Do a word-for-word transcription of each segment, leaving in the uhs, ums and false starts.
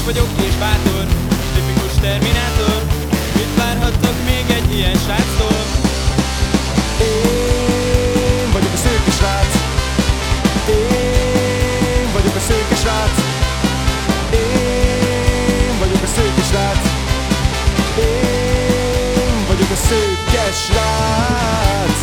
Erős vagyok és bátor, tipikus terminátor. Mit várhattok még egy ilyen sráctól? Én vagyok a szőke srác. Én vagyok a szőke srác. Én vagyok a szőke srác. Én vagyok a szőke srác.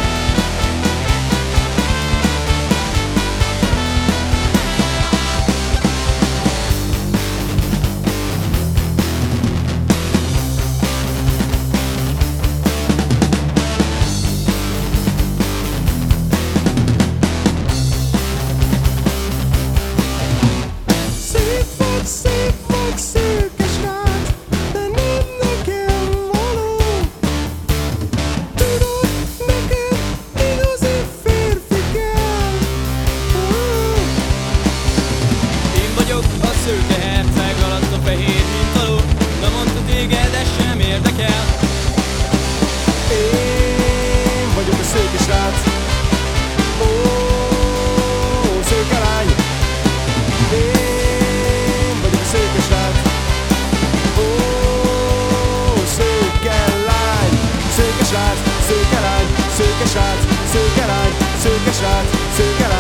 Szép vagy szőke srác, de nem nekem való. Tudod, nekem igazi férfi kell. Én vagyok a szőke herceg, alatt a fehér mintaló. Na mondta téged, ez sem érdekel. Én vagyok a szőke srác. Ó, szőke lány. Én vagyok a szőke srác. Ó, szőke lány. Szőke srác, szőke lány, szőke srác, szőke lány, szőke srác, szőke lány.